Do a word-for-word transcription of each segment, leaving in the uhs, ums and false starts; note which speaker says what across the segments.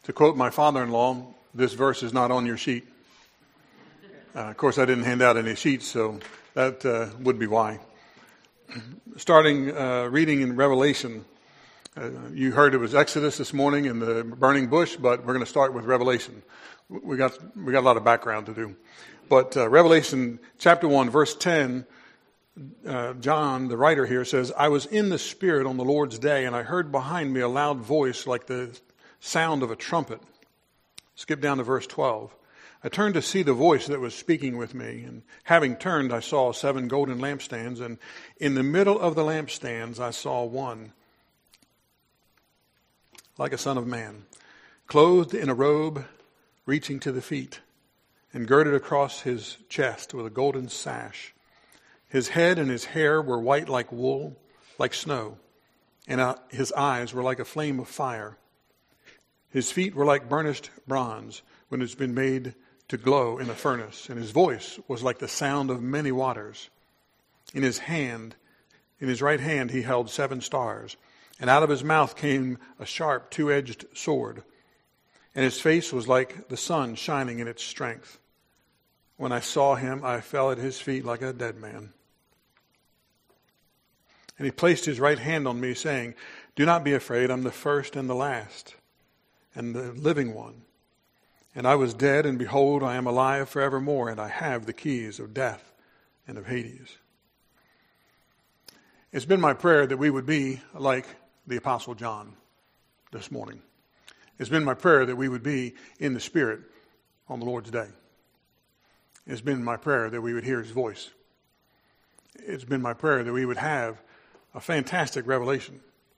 Speaker 1: To quote my father-in-law, this verse is not on your sheet. Uh, of course, I didn't hand out any sheets, so that uh, would be why. Starting uh, reading in Revelation, uh, you heard it was Exodus this morning in the burning bush, but we're going to start with Revelation. We got we got a lot of background to do. But uh, Revelation chapter one, verse ten, uh, John, the writer here, says, I was in the Spirit on the Lord's day, and I heard behind me a loud voice like the sound of a trumpet. Skip down to verse twelve. I turned to see the voice that was speaking with me, and having turned, I saw seven golden lampstands, and in the middle of the lampstands I saw one like a son of man, clothed in a robe reaching to the feet, and girded across his chest with a golden sash. His head and his hair were white like wool, like snow, and uh, his eyes were like a flame of fire. His feet were like burnished bronze when it's been made to glow in a furnace, and his voice was like the sound of many waters. In his hand, in his right hand, he held seven stars, and out of his mouth came a sharp two-edged sword, and his face was like the sun shining in its strength. When I saw him, I fell at his feet like a dead man. And he placed his right hand on me, saying, Do not be afraid, I'm the first and the last, and the living one. And I was dead, and behold, I am alive forevermore, and I have the keys of death and of Hades. It's been my prayer that we would be like the Apostle John this morning. It's been my prayer that we would be in the Spirit on the Lord's day. It's been my prayer that we would hear his voice. It's been my prayer that we would have a fantastic revelation.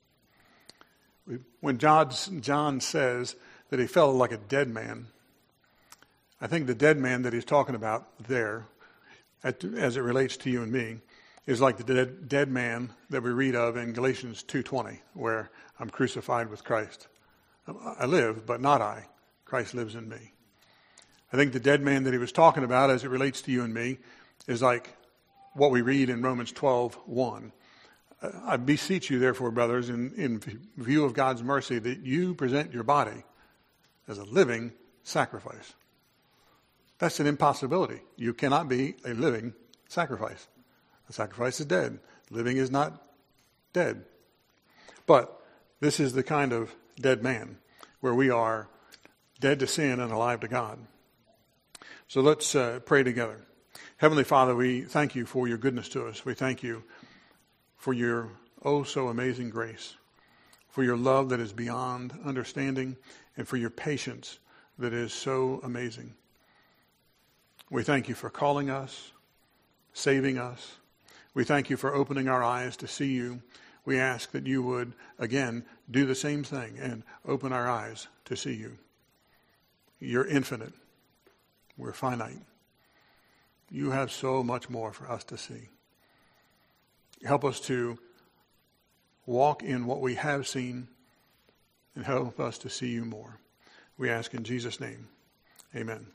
Speaker 1: When John, John says that he felt like a dead man, I think the dead man that he's talking about there, as it relates to you and me, is like the dead, dead man that we read of in Galatians two twenty, where I'm crucified with Christ. I live, but not I. Christ lives in me. I think the dead man that he was talking about as it relates to you and me is like what we read in Romans twelve one. I beseech you, therefore, brothers, in, in view of God's mercy, that you present your body as a living sacrifice. That's an impossibility. You cannot be a living sacrifice. A sacrifice is dead. Living is not dead. But this is the kind of dead man where we are dead to sin and alive to God. So let's uh, pray together. Heavenly Father, we thank you for your goodness to us. We thank you for your oh so amazing grace, for your love that is beyond understanding, and for your patience that is so amazing. We thank you for calling us, saving us. We thank you for opening our eyes to see you. We ask that you would, again, do the same thing and open our eyes to see you. You're infinite. We're finite. You have so much more for us to see. Help us to walk in what we have seen and help us to see you more. We ask in Jesus' name. Amen.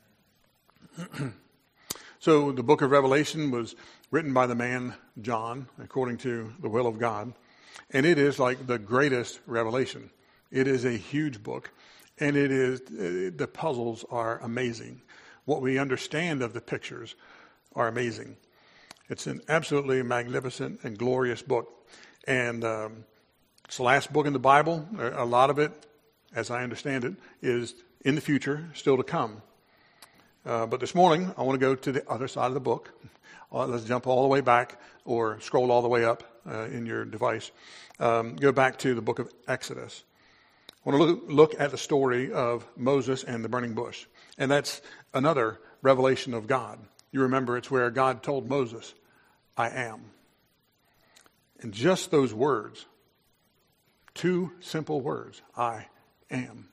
Speaker 1: So the book of Revelation was written by the man John, according to the will of God. And it is like the greatest revelation. It is a huge book. And it is, the puzzles are amazing. What we understand of the pictures are amazing. It's an absolutely magnificent and glorious book. And um, it's the last book in the Bible. A lot of it, as I understand it, is in the future, still to come. Uh, but this morning, I want to go to the other side of the book. Uh, let's jump all the way back or scroll all the way up uh, in your device. Um, go back to the book of Exodus. I want to look, look at the story of Moses and the burning bush. And that's another revelation of God. You remember it's where God told Moses, I am. And just those words, two simple words, I am,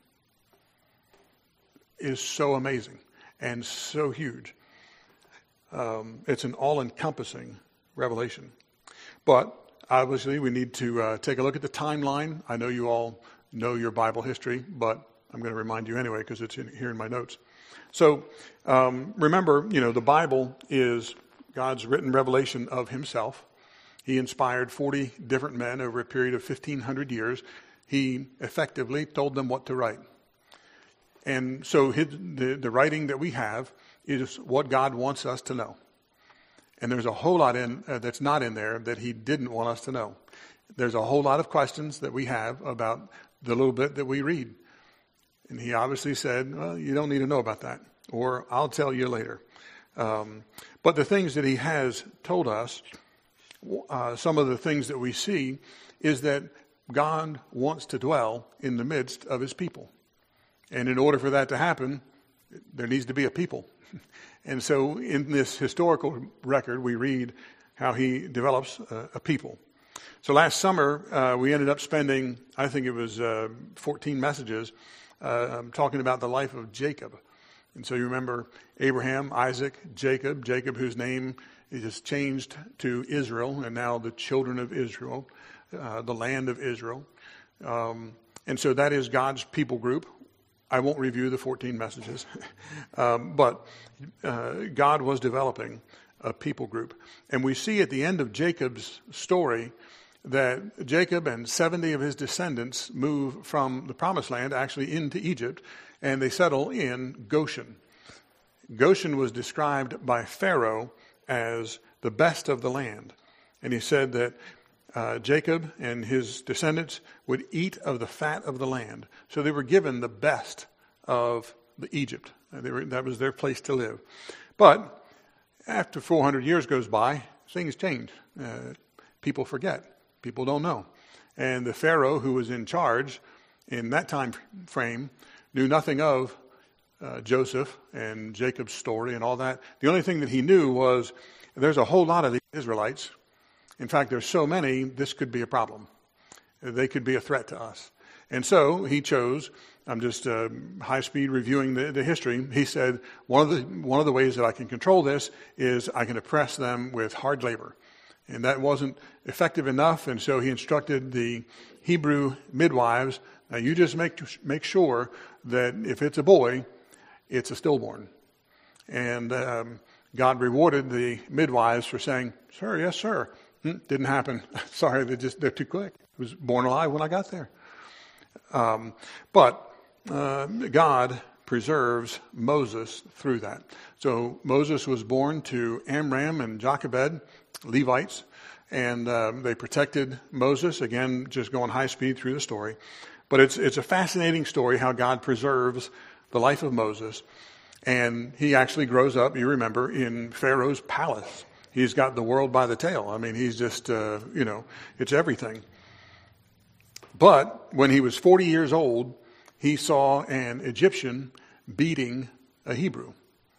Speaker 1: is so amazing and so huge. Um, it's an all-encompassing revelation. But obviously we need to uh, take a look at the timeline. I know you all know your Bible history, but I'm going to remind you anyway because it's in, here in my notes. So um, remember, you know, the Bible is God's written revelation of himself. He inspired forty different men over a period of fifteen hundred years. He effectively told them what to write. And so his, the, the writing that we have is what God wants us to know. And there's a whole lot in uh, that's not in there that he didn't want us to know. There's a whole lot of questions that we have about the little bit that we read. And he obviously said, well, you don't need to know about that, or I'll tell you later. Um, but the things that he has told us, uh, some of the things that we see is that God wants to dwell in the midst of his people. And in order for that to happen, there needs to be a people. And so in this historical record, we read how he develops a, a people. So last summer, uh, we ended up spending, I think it was uh, fourteen messages, uh, talking about the life of Jacob. And so you remember Abraham, Isaac, Jacob, Jacob whose name is changed to Israel, and now the children of Israel, uh, the land of Israel. Um, and so that is God's people group. I won't review the fourteen messages, um, but uh, God was developing a people group. And we see at the end of Jacob's story that Jacob and seventy of his descendants move from the promised land actually into Egypt, and they settle in Goshen. Goshen was described by Pharaoh as the best of the land. And he said that uh, Jacob and his descendants would eat of the fat of the land. So they were given the best of the Egypt. They were, that was their place to live. But after four hundred years goes by, things change. Uh, people forget. People don't know. And the Pharaoh who was in charge in that time frame knew nothing of uh, Joseph and Jacob's story and all that. The only thing that he knew was there's a whole lot of the Israelites. In fact, there's so many, this could be a problem. They could be a threat to us. And so he chose, I'm just uh, high-speed reviewing the, the history, he said, one of the one of the ways that I can control this is I can oppress them with hard labor. And that wasn't effective enough, and so he instructed the Hebrew midwives, now you just make make sure that if it's a boy, it's a stillborn. And um, God rewarded the midwives for saying, sir, yes, sir. Hmm, didn't happen. Sorry, they're just they're too quick. He was born alive when I got there. Um, but uh, God preserves Moses through that. So Moses was born to Amram and Jochebed, Levites, and uh, they protected Moses. Again, just going high speed through the story. But it's it's a fascinating story how God preserves the life of Moses. And he actually grows up, you remember, in Pharaoh's palace. He's got the world by the tail. I mean, he's just, uh, you know, it's everything. But when he was forty years old, he saw an Egyptian beating a Hebrew.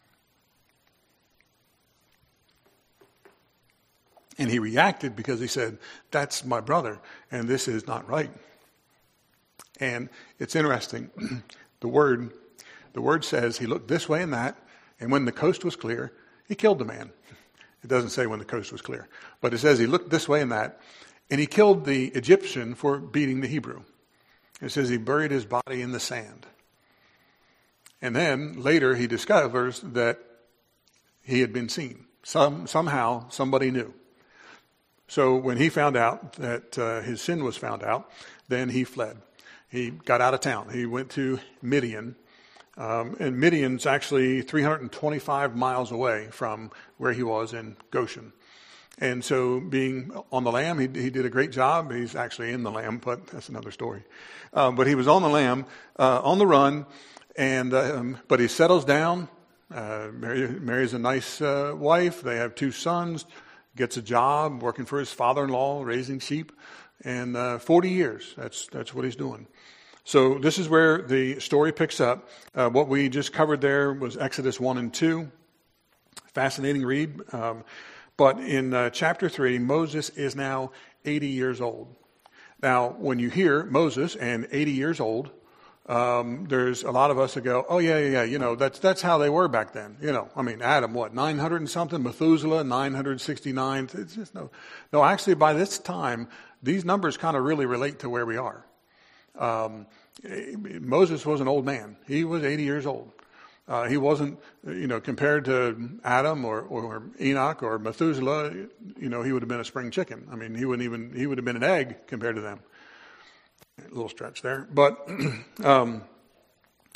Speaker 1: And he reacted because he said, that's my brother, and this is not right. And it's interesting. The word, the word says he looked this way and that, and when the coast was clear, he killed the man. It doesn't say when the coast was clear, but it says he looked this way and that, and he killed the Egyptian for beating the Hebrew. It says he buried his body in the sand. And then later he discovers that he had been seen. Some somehow somebody knew. So when he found out that uh, his sin was found out, then he fled. He got out of town. He went to Midian. Um, and Midian's actually three hundred twenty-five miles away from where he was in Goshen. And so being on the lam, he, he did a great job. He's actually in the lam, but that's another story. Um, but he was on the lam, uh, on the run, and um, but he settles down, uh, marry, marries a nice uh, wife. They have two sons, gets a job working for his father-in-law, raising sheep, and uh, forty years, that's that's what he's doing. So this is where the story picks up. Uh, what we just covered there was Exodus one and two. Fascinating read. Um, but in uh, chapter three, Moses is now eighty years old. Now, when you hear Moses and eighty years old, um, there's a lot of us that go, oh, yeah, yeah, yeah, you know, that's that's how they were back then. You know, I mean, Adam, what, nine hundred and something? Methuselah, nine hundred sixty-nine? It's just no, no, actually, by this time, these numbers kind of really relate to where we are. Um, Moses was an old man. He was eighty years old. Uh, he wasn't, you know, compared to Adam or, or Enoch or Methuselah, you know, he would have been a spring chicken. I mean, he wouldn't even, he would have been an egg compared to them. A little stretch there. But um,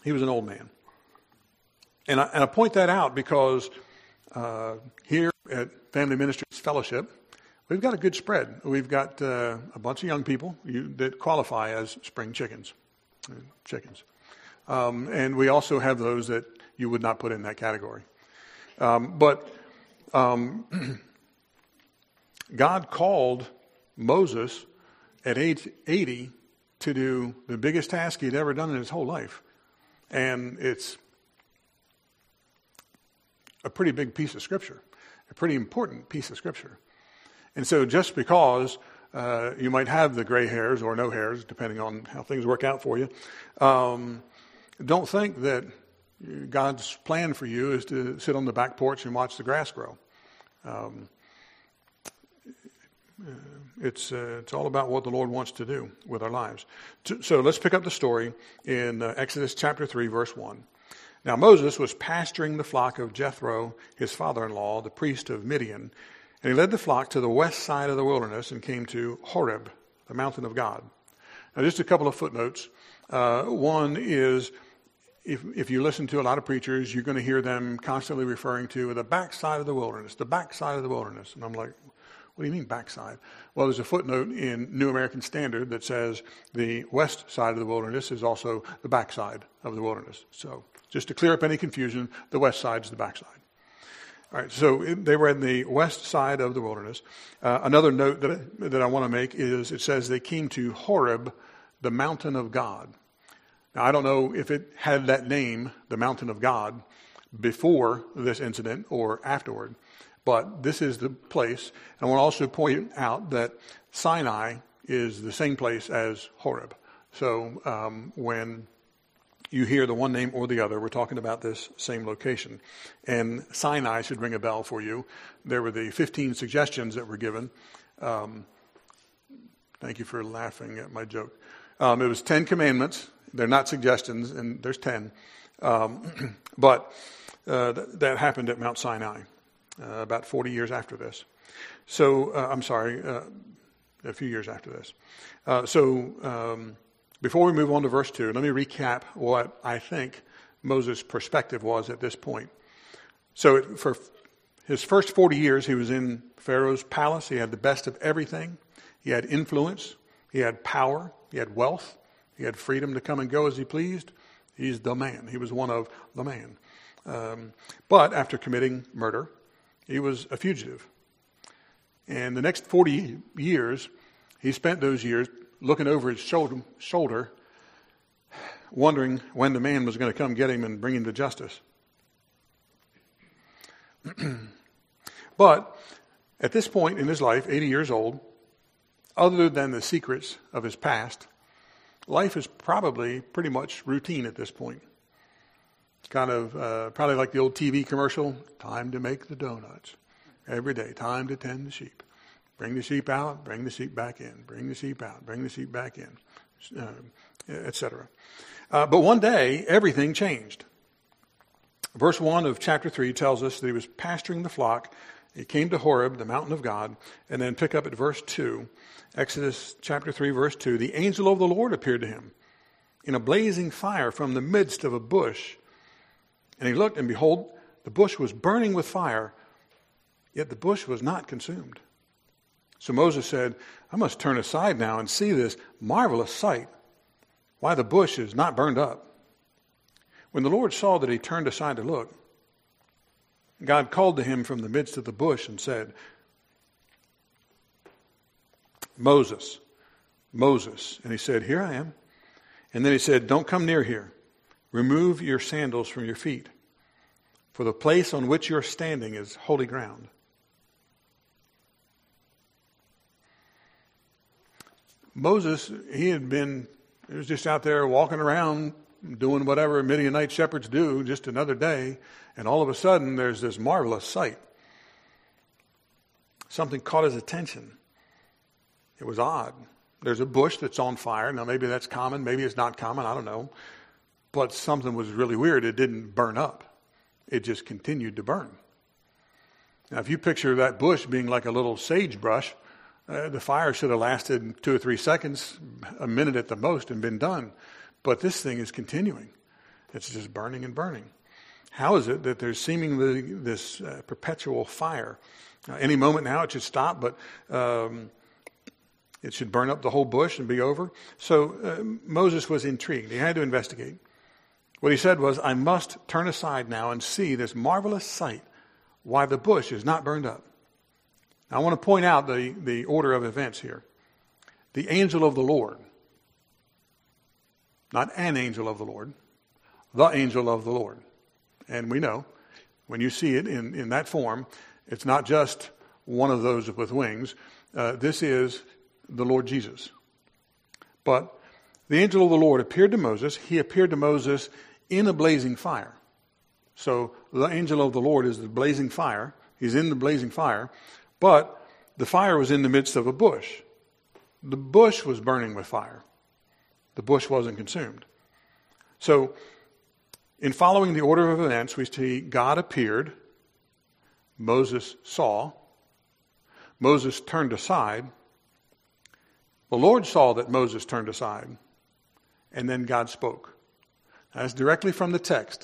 Speaker 1: He was an old man. And I, and I point that out because uh, here at Family Ministries Fellowship, we've got a good spread. We've got uh, a bunch of young people you, that qualify as spring chickens. Uh, chickens. Um, and we also have those that you would not put in that category. Um, but um, God called Moses at age eighty to do the biggest task he'd ever done in his whole life. And it's a pretty big piece of Scripture, a pretty important piece of Scripture. And so just because uh, you might have the gray hairs or no hairs, depending on how things work out for you, um, don't think that God's plan for you is to sit on the back porch and watch the grass grow. Um, it's uh, it's all about what the Lord wants to do with our lives. So let's pick up the story in uh, Exodus chapter three, verse one. Now Moses was pasturing the flock of Jethro, his father-in-law, the priest of Midian, and he led the flock to the west side of the wilderness and came to Horeb, the mountain of God. Now just a couple of footnotes. Uh, one is, if if you listen to a lot of preachers, you're going to hear them constantly referring to the backside of the wilderness, the backside of the wilderness. And I'm like, what do you mean backside? Well, there's a footnote in New American Standard that says the west side of the wilderness is also the backside of the wilderness. So just to clear up any confusion, the west side is the backside. All right, so they were in the west side of the wilderness. Uh, another note that I, that I want to make is it says they came to Horeb, the mountain of God. Now, I don't know if it had that name, the mountain of God, before this incident or afterward, but this is the place. And I want to also point out that Sinai is the same place as Horeb. So um, when you hear the one name or the other, we're talking about this same location. And Sinai should ring a bell for you. There were the fifteen suggestions that were given. Um, thank you for laughing at my joke. Um, it was ten commandments. They're not suggestions, and there's ten. Um, but uh, th- that happened at Mount Sinai uh, about forty years after this. So, uh, I'm sorry, uh, a few years after this. Uh, so, um, before we move on to verse two, let me recap what I think Moses' perspective was at this point. So, it, for his first forty years, he was in Pharaoh's palace. He had the best of everything. He had influence. He had power. He had wealth. He had freedom to come and go as he pleased. He's the man. He was one of the man. Um, but after committing murder, he was a fugitive. And the next forty years, he spent those years looking over his shoulder, shoulder, wondering when the man was going to come get him and bring him to justice. But at this point in his life, eighty years old, other than the secrets of his past, life is probably pretty much routine at this point. It's kind of uh, probably like the old T V commercial, time to make the donuts. Every day, time to tend the sheep. Bring the sheep out, bring the sheep back in. Bring the sheep out, bring the sheep back in, uh, et cetera. Uh, but one day, everything changed. Verse one of chapter three tells us that he was pasturing the flock. He came to Horeb, the mountain of God, and then pick up at verse two. Exodus chapter three, verse two. The angel of the Lord appeared to him in a blazing fire from the midst of a bush. And he looked, and behold, the bush was burning with fire, yet the bush was not consumed. So Moses said, I must turn aside now and see this marvelous sight, why the bush is not burned up. When the Lord saw that he turned aside to look, God called to him from the midst of the bush and said, Moses, Moses. And he said, here I am. And then he said, don't come near here. Remove your sandals from your feet, for the place on which you're standing is holy ground. Moses, he had been, he was just out there walking around doing whatever Midianite shepherds do, just another day, and all of a sudden there's this marvelous sight. Something caught his attention. It was odd. There's a bush that's on fire. Now maybe that's common, maybe it's not common, I don't know. But something was really weird. It didn't burn up. It just continued to burn. Now if you picture that bush being like a little sagebrush, uh, the fire should have lasted two or three seconds, a minute at the most, and been done. But this thing is continuing. It's just burning and burning. How is it that there's seemingly this uh, perpetual fire? Uh, any moment now it should stop, but um, it should burn up the whole bush and be over. So uh, Moses was intrigued. He had to investigate. What he said was, I must turn aside now and see this marvelous sight, why the bush is not burned up. Now, I want to point out the, the order of events here. The angel of the Lord, not an angel of the Lord, the angel of the Lord. And we know, when you see it in, in that form, it's not just one of those with wings. Uh, this is the Lord Jesus. But the angel of the Lord appeared to Moses. He appeared to Moses in a blazing fire. So the angel of the Lord is the blazing fire. He's in the blazing fire. But the fire was in the midst of a bush. The bush was burning with fire. The bush wasn't consumed. So in following the order of events, we see God appeared, Moses saw, Moses turned aside, the Lord saw that Moses turned aside, and then God spoke. That's directly from the text.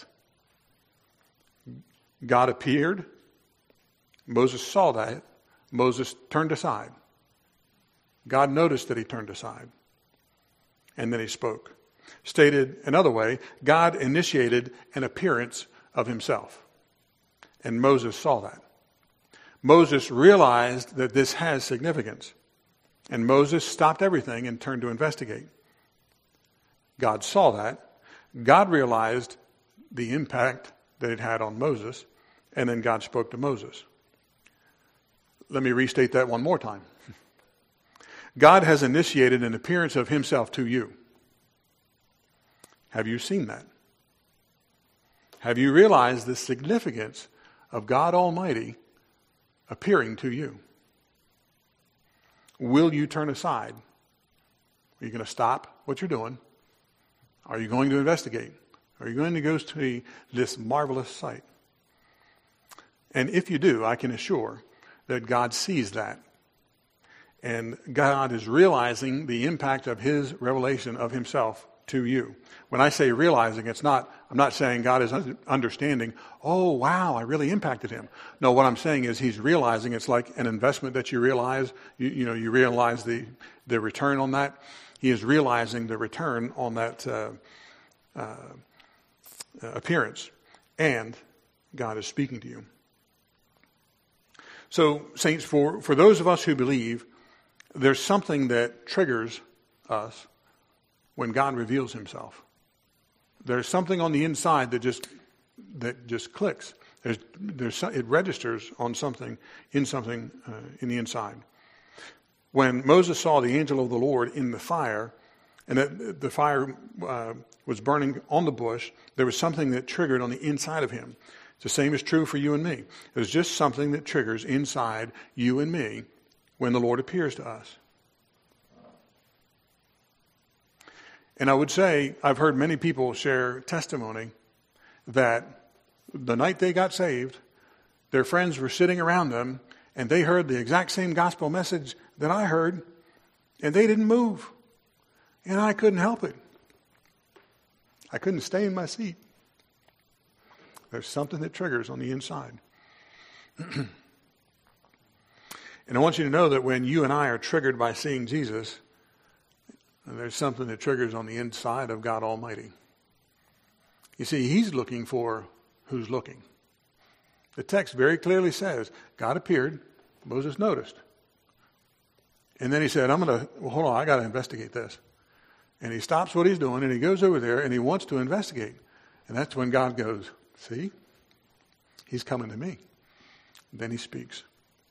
Speaker 1: God appeared, Moses saw that, Moses turned aside. God noticed that he turned aside, and then he spoke. Stated another way, God initiated an appearance of himself. And Moses saw that. Moses realized that this has significance. And Moses stopped everything and turned to investigate. God saw that. God realized the impact that it had on Moses. And then God spoke to Moses. Let me restate that one more time. God has initiated an appearance of himself to you. Have you seen that? Have you realized the significance of God Almighty appearing to you? Will you turn aside? Are you going to stop what you're doing? Are you going to investigate? Are you going to go to this marvelous sight? And if you do, I can assure that God sees that. And God is realizing the impact of his revelation of himself to you. When I say realizing, it's not, I'm not saying God is understanding, oh, wow, I really impacted him. No, what I'm saying is he's realizing. It's like an investment that you realize, you, you know, you realize the, the return on that. He is realizing the return on that uh, uh, appearance. And God is speaking to you. So, saints, for, for those of us who believe, there's something that triggers us when God reveals himself. There's something on the inside that just that just clicks. There's there's it registers on something in something uh, in the inside. When Moses saw the angel of the Lord in the fire, and that the fire uh, was burning on the bush, there was something that triggered on the inside of him. The same is true for you and me. There's just something that triggers inside you and me when the Lord appears to us. And I would say, I've heard many people share testimony that the night they got saved, their friends were sitting around them and they heard the exact same gospel message that I heard, and they didn't move. And I couldn't help it. I couldn't stay in my seat. There's something that triggers on the inside. And I want you to know that when you and I are triggered by seeing Jesus, there's something that triggers on the inside of God Almighty. You see, he's looking for who's looking. The text very clearly says, God appeared, Moses noticed. And then he said, I'm going to, well, hold on, I got to investigate this. And he stops what he's doing and he goes over there and he wants to investigate. And that's when God goes, see, he's coming to me. And then he speaks.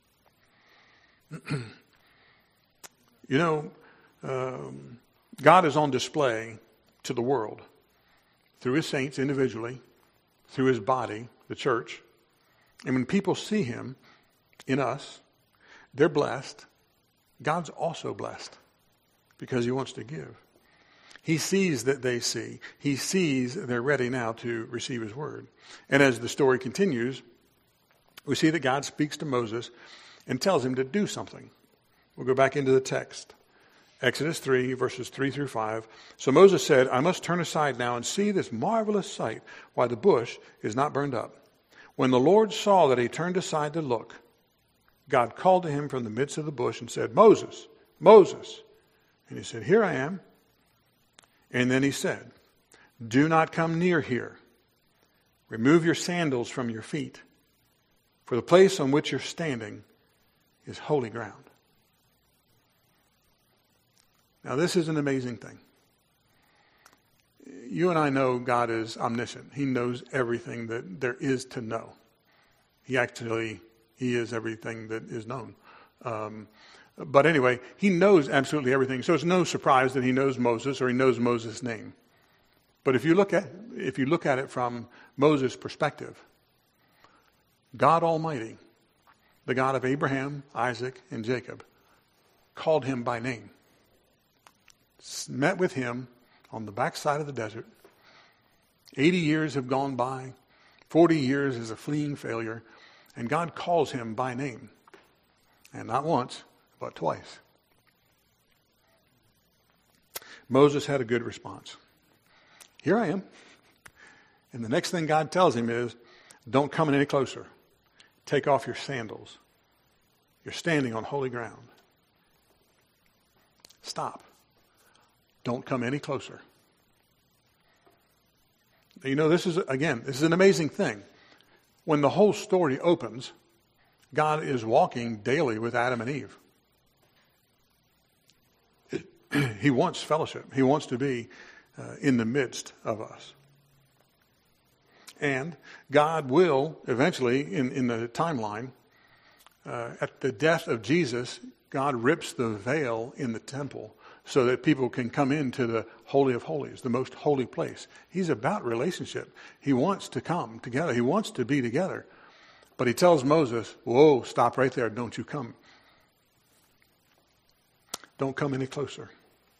Speaker 1: You know, um, God is on display to the world through his saints individually, through his body, the church. And when people see him in us, they're blessed. God's also blessed because he wants to give. He sees that they see. He sees they're ready now to receive his word. And as the story continues, we see that God speaks to Moses and tells him to do something. We'll go back into the text. Exodus three, verses three through five. So Moses said, I must turn aside now and see this marvelous sight, why the bush is not burned up. When the Lord saw that he turned aside to look, God called to him from the midst of the bush and said, Moses, Moses. And he said, here I am. And then he said, do not come near here. Remove your sandals from your feet, for the place on which you're standing is holy ground. Now, this is an amazing thing. You and I know God is omniscient. He knows everything that there is to know. He actually, he is everything that is known. Um, but anyway, he knows absolutely everything. So it's no surprise that he knows Moses or he knows Moses' name. But if you look at, if you look at it from Moses' perspective, God Almighty, the God of Abraham, Isaac, and Jacob, called him by name. Met with him on the backside of the desert. eighty years have gone by. forty years is a fleeing failure. And God calls him by name. And not once, but twice. Moses had a good response. Here I am. And the next thing God tells him is, don't come in any closer. Take off your sandals. You're standing on holy ground. Stop. Don't come any closer. You know, this is, again, this is an amazing thing. When the whole story opens, God is walking daily with Adam and Eve. He wants fellowship. He wants to be uh, in the midst of us. And God will eventually, in, in the timeline, uh, at the death of Jesus, God rips the veil in the temple so that people can come into the Holy of Holies, the most holy place. He's about relationship. He wants to come together. He wants to be together. But he tells Moses, whoa, stop right there. Don't you come. Don't come any closer.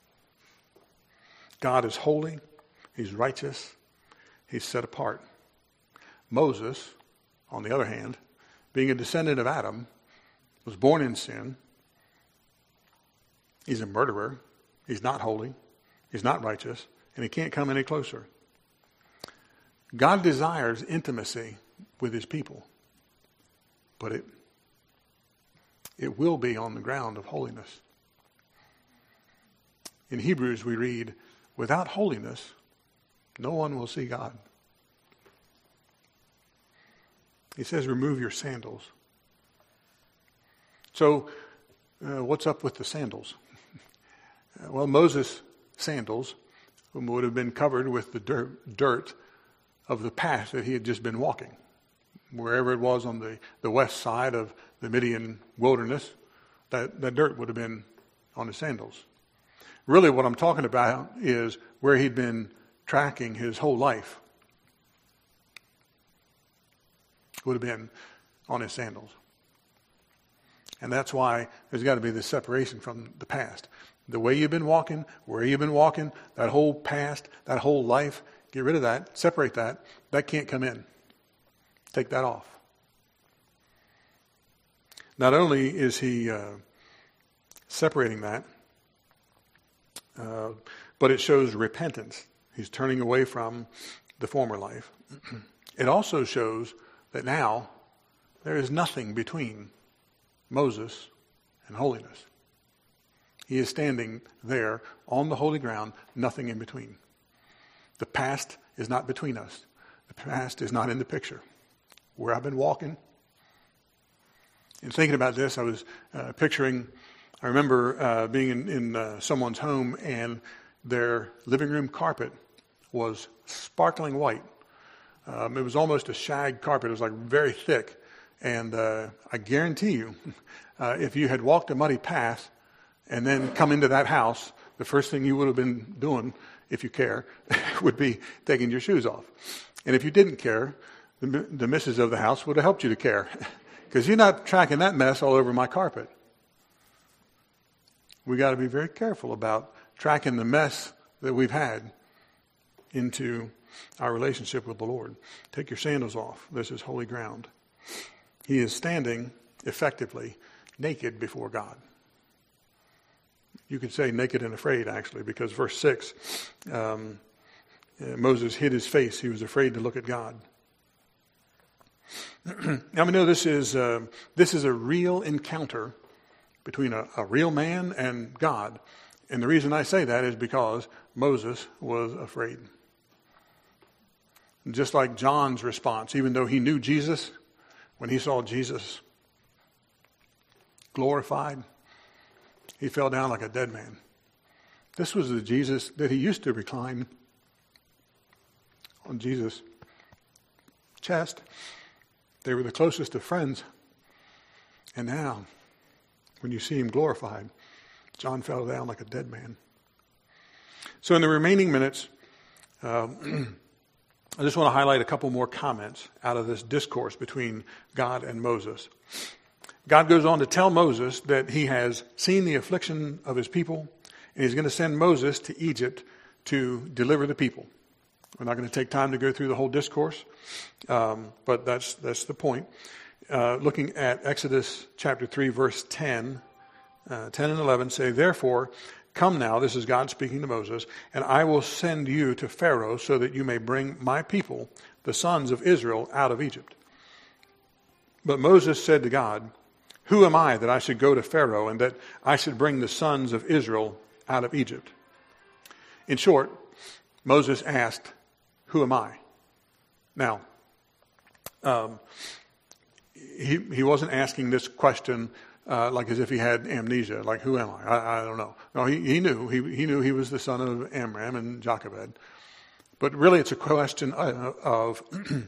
Speaker 1: God is holy. He's righteous. He's set apart. Moses, on the other hand, being a descendant of Adam, was born in sin. He's a murderer. He's not holy. He's not righteous. And he can't come any closer. God desires intimacy with his people. But it, it will be on the ground of holiness. In Hebrews we read, without holiness, no one will see God. He says, remove your sandals. So, uh, what's up with the sandals? uh, well, Moses' sandals would have been covered with the dirt, dirt of the path that he had just been walking. Wherever it was on the, the west side of the Midian wilderness, that, that dirt would have been on his sandals. Really what I'm talking about is where he'd been tracking his whole life. Would have been on his sandals. And that's why there's got to be this separation from the past. The way you've been walking, where you've been walking, that whole past, that whole life, get rid of that, separate that. That can't come in. Take that off. Not only is he uh, separating that, uh, but it shows repentance. He's turning away from the former life. It also shows that now there is nothing between Moses and holiness. He is standing there on the holy ground, nothing in between. The past is not between us. The past is not in the picture. Where I've been walking. And thinking about this, I was uh, picturing, I remember uh, being in, in uh, someone's home and their living room carpet was sparkling white. Um, it was almost a shag carpet. It was like very thick. And uh, I guarantee you, uh, if you had walked a muddy path and then come into that house, the first thing you would have been doing, if you care, would be taking your shoes off. And if you didn't care, the, the missus of the house would have helped you to care. Because you're not tracking that mess all over my carpet. We got to be very careful about tracking the mess that we've had into our relationship with the Lord. Take your sandals off. This is holy ground. He is standing effectively naked before God. You could say naked and afraid, actually, because verse six, um, uh, Moses hid his face. He was afraid to look at God. Now we know this is uh, this is a real encounter between a, a real man and God. And the reason I say that is because Moses was afraid. Just like John's response, even though he knew Jesus, when he saw Jesus glorified, he fell down like a dead man. This was the Jesus that he used to recline on Jesus' chest. They were the closest of friends. And now, when you see him glorified, John fell down like a dead man. So in the remaining minutes, uh, I just want to highlight a couple more comments out of this discourse between God and Moses. God goes on to tell Moses that he has seen the affliction of his people, and he's going to send Moses to Egypt to deliver the people. We're not going to take time to go through the whole discourse, um, but that's that's the point. Uh, looking at Exodus chapter three, verse ten, uh, ten and eleven say, "Therefore, come now," this is God speaking to Moses, "and I will send you to Pharaoh so that you may bring my people, the sons of Israel, out of Egypt." But Moses said to God, "Who am I that I should go to Pharaoh and that I should bring the sons of Israel out of Egypt?" In short, Moses asked, "Who am I?" Now, um, he he wasn't asking this question uh, like as if he had amnesia, like, who am I? I, I don't know. No, he, he knew. He, he knew he was the son of Amram and Jochebed. But really it's a question of,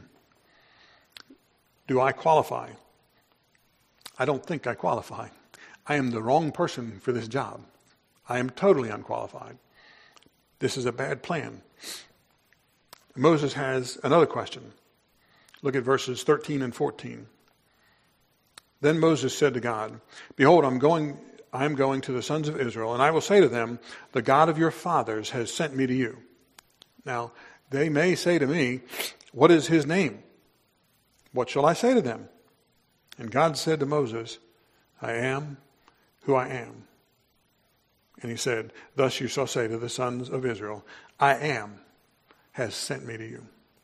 Speaker 1: do I qualify? I don't think I qualify. I am the wrong person for this job. I am totally unqualified. This is a bad plan. Moses has another question. Look at verses thirteen and fourteen. Then Moses said to God, "Behold, I'm going, I am going to the sons of Israel, and I will say to them, the God of your fathers has sent me to you." Now, they may say to me, "What is his name?" What shall I say to them? And God said to Moses, "I am who I am." And he said, "Thus you shall say to the sons of Israel, I am has sent me to you."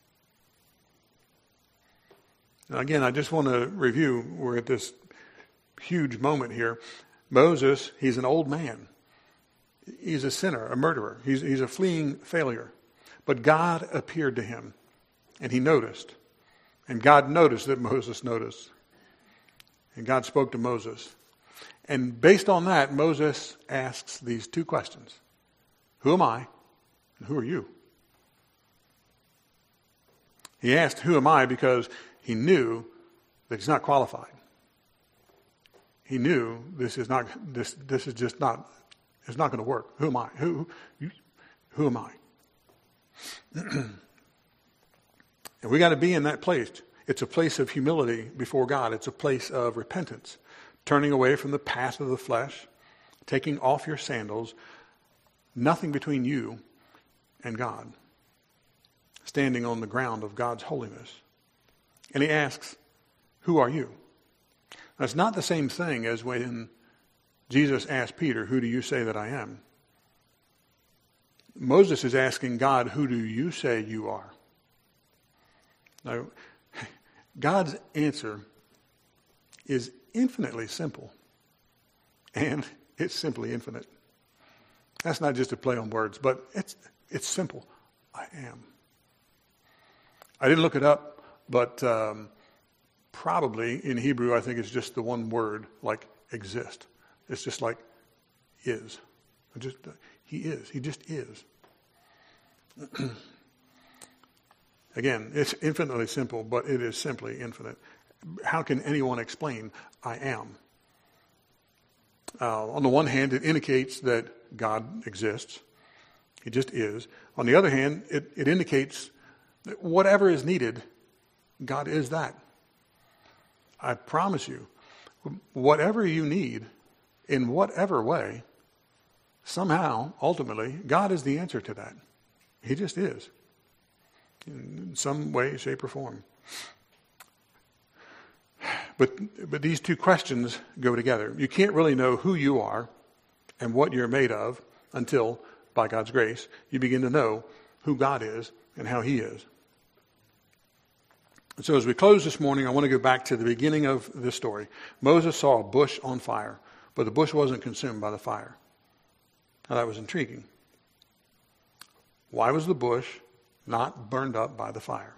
Speaker 1: Now again, I just want to review, we're at this huge moment here. Moses, he's an old man. He's a sinner, a murderer. He's, he's a fleeing failure. But God appeared to him, and he noticed. And God noticed that Moses noticed. And God spoke to Moses. And based on that, Moses asks these two questions. Who am I? And who are you? He asked, who am I? Because he knew that he's not qualified. He knew this is not, this, this is just not, it's not going to work. Who am I? Who, who, who am I? And we got to be in that place. It's a place of humility before God. It's a place of repentance. Turning away from the path of the flesh, taking off your sandals, nothing between you and God. Standing on the ground of God's holiness. And he asks, who are you? Now, it's not the same thing as when Jesus asked Peter, who do you say that I am? Moses is asking God, who do you say you are? Now, God's answer is infinitely simple. And it's simply infinite. That's not just a play on words, but it's it's simple. I am. I didn't look it up. But um, probably in Hebrew, I think it's just the one word, like exist. It's just like is. Just uh, he is. He just is. Again, it's infinitely simple, but it is simply infinite. How can anyone explain I am? Uh, on the one hand, it indicates that God exists. He just is. On the other hand, it, it indicates that whatever is needed, God is that. I promise you, whatever you need, in whatever way, somehow, ultimately, God is the answer to that. He just is. In some way, shape, or form. But, but these two questions go together. You can't really know who you are and what you're made of until, by God's grace, you begin to know who God is and how he is. And so as we close this morning, I want to go back to the beginning of this story. Moses saw a bush on fire, but the bush wasn't consumed by the fire. Now that was intriguing. Why was the bush not burned up by the fire?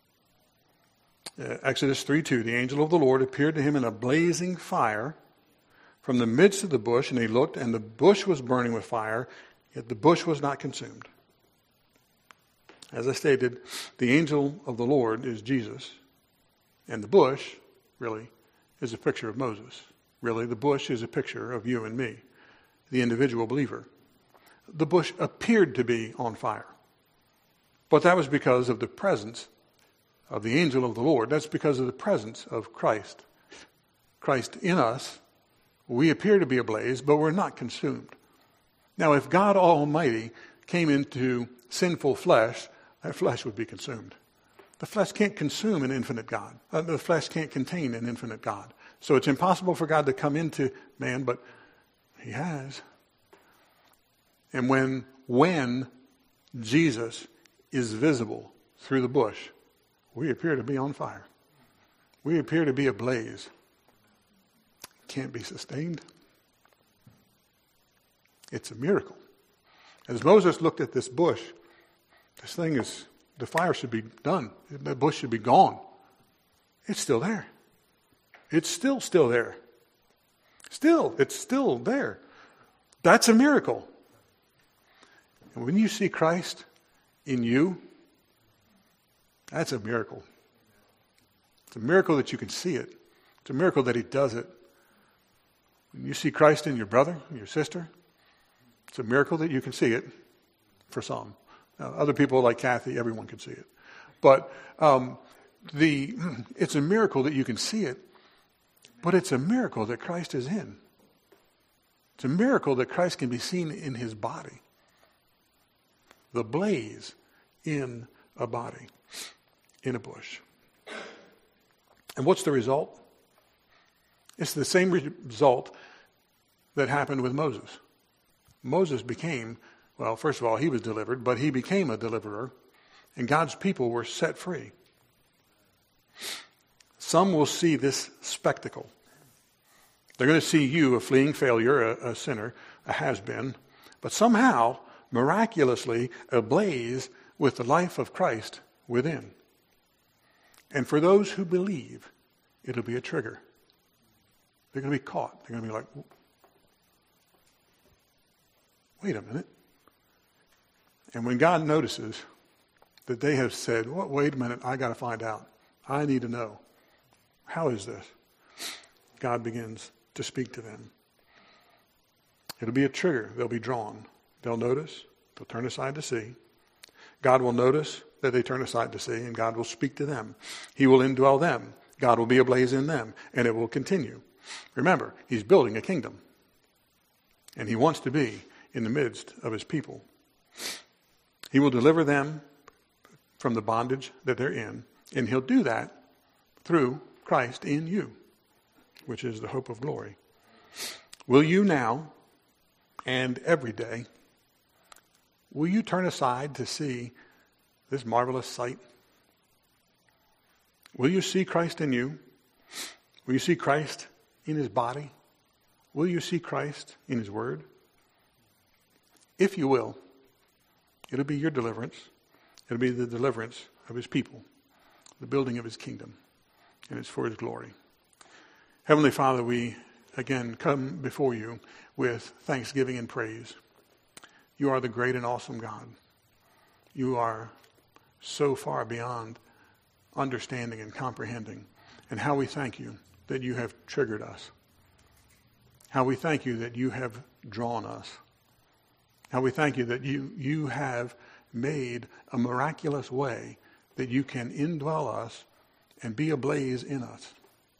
Speaker 1: Uh, Exodus three two, the angel of the Lord appeared to him in a blazing fire from the midst of the bush, and he looked, and the bush was burning with fire, yet the bush was not consumed. As I stated, the angel of the Lord is Jesus, and the bush, really, is a picture of Moses. Really, the bush is a picture of you and me, the individual believer. The bush appeared to be on fire, but that was because of the presence of the angel of the Lord. That's because of the presence of Christ. Christ in us. We appear to be ablaze, but we're not consumed. Now, if God Almighty came into sinful flesh, that flesh would be consumed. The flesh can't consume an infinite God. Uh, the flesh can't contain an infinite God. So it's impossible for God to come into man, but he has. And when, when Jesus is visible through the bush, we appear to be on fire. We appear to be ablaze. Can't be sustained. It's a miracle. As Moses looked at this bush, this thing is, the fire should be done. The bush should be gone. It's still there. It's still still there. Still, it's still there. That's a miracle. And when you see Christ in you, that's a miracle. It's a miracle that you can see it. It's a miracle that he does it. When you see Christ in your brother, your sister, it's a miracle that you can see it for some. Now, other people like Kathy, everyone can see it. But um, the it's a miracle that you can see it, but it's a miracle that Christ is in. It's a miracle that Christ can be seen in his body. The blaze in a body, in a bush. And what's the result? It's the same result that happened with Moses. Moses became, well, first of all, he was delivered, but he became a deliverer, and God's people were set free. Some will see this spectacle. They're going to see you, a fleeing failure, a, a sinner, a has-been, but somehow, miraculously, ablaze with the life of Christ within. And for those who believe, it'll be a trigger. They're going to be caught. They're going to be like, wait a minute. And when God notices that they have said, well, wait a minute, I got to find out. I need to know. How is this? God begins to speak to them. It'll be a trigger. They'll be drawn. They'll notice. They'll turn aside to see. God will notice that they turn aside to see, and God will speak to them. He will indwell them. God will be ablaze in them, and it will continue. Remember, he's building a kingdom, and he wants to be in the midst of his people. He will deliver them from the bondage that they're in, and he'll do that through Christ in you, which is the hope of glory. Will you now and every day, will you turn aside to see this marvelous sight? Will you see Christ in you? Will you see Christ in his body? Will you see Christ in his word? If you will, it'll be your deliverance. It'll be the deliverance of his people, the building of his kingdom, and it's for his glory. Heavenly Father, we again come before you with thanksgiving and praise. You are the great and awesome God. You are so far beyond understanding and comprehending. And how we thank you that you have triggered us. How we thank you that you have drawn us. How we thank you that you, you have made a miraculous way that you can indwell us and be ablaze in us.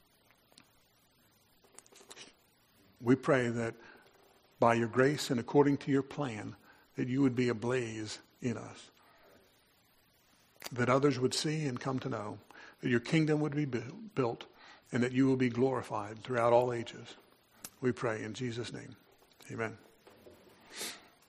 Speaker 1: We pray that by your grace and according to your plan, that you would be ablaze in us. That others would see and come to know. That your kingdom would be built and that you will be glorified throughout all ages. We pray in Jesus' name. Amen.